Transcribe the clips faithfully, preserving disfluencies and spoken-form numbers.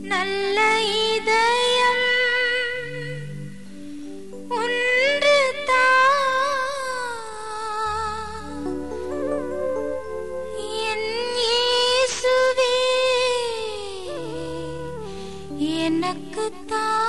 நல்ல இதயம் ஒன்று தான் என் இயேசுவே எனக்கு தான்.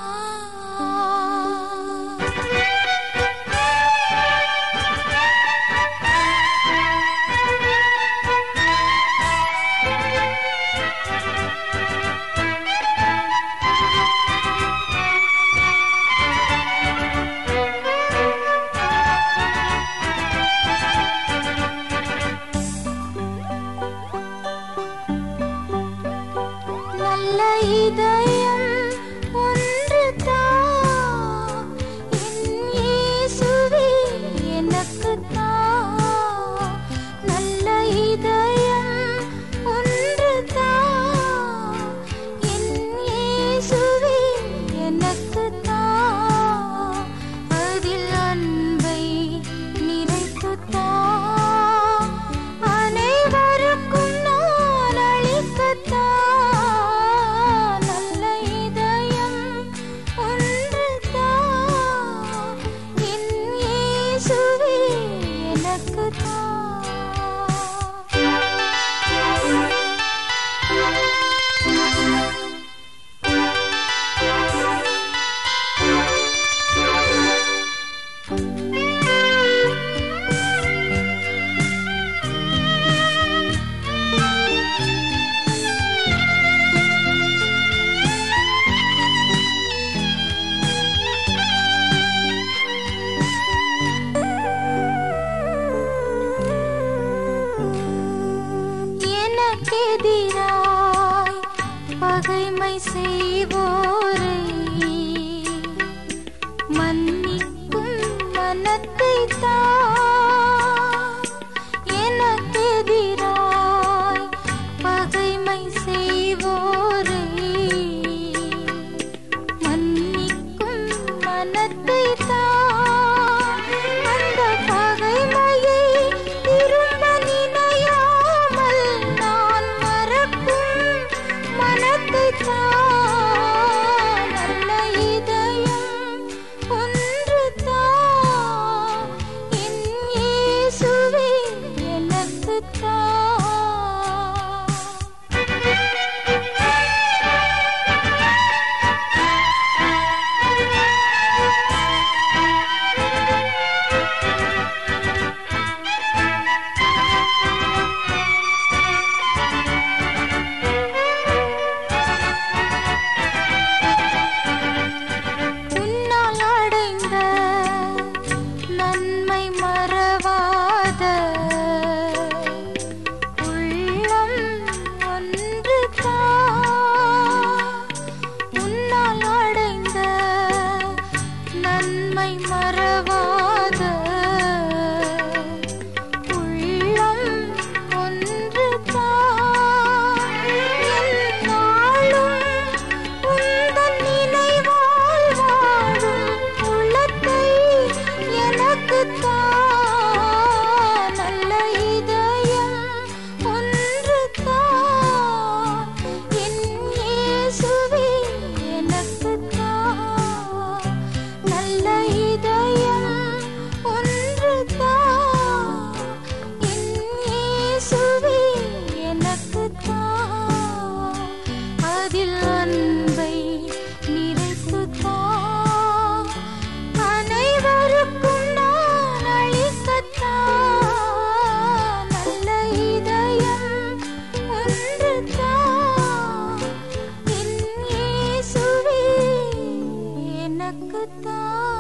நல்ல இதயம் ஒன்று தான் என் இயேசுவே எனக்கு தான். நல்ல இதயம் ஒன்று தான் என் இயேசுவே எனக்கு தான். அதில் அன்பை நிறைத்துத்தான் அனைவருக்கும் நான் அளிக்கத்தான். எதிராய் பகைமை செய்வோரை மன்னிக்கும் மனத்தை தான். எனக்கெதிராய் பகைமை செய்வோரை மன்னிக்கும் மனத்தை தான். அந்த பகைமையை திரும்ப நினையாமல் நான் மறக்கும் மனத்தை தான். நல்ல இதயம் ஒன்று தான் என் இயேசுவே எனக்கு தான். நன்மை மறவாத உள்ளம் ஒன்று தான். எந்நாளும் உந்தன் நினைவால் வாழும் உள்ளத்தை எனக்குத் தான். நல்ல இதயம் ஒன்று தான் என் இயேசுவே எனக்குத் தான். நல்ல இதயம் ஒன்று தான் என் இயேசுவே எனக்கு தான். அதில் அன்பை நிறைத்துத்தான் அனைவருக்கும் நான் அளிக்கத்தான். நல்ல இதயம் ஒன்று தான் என் இயேசுவே எனக்கு தான்.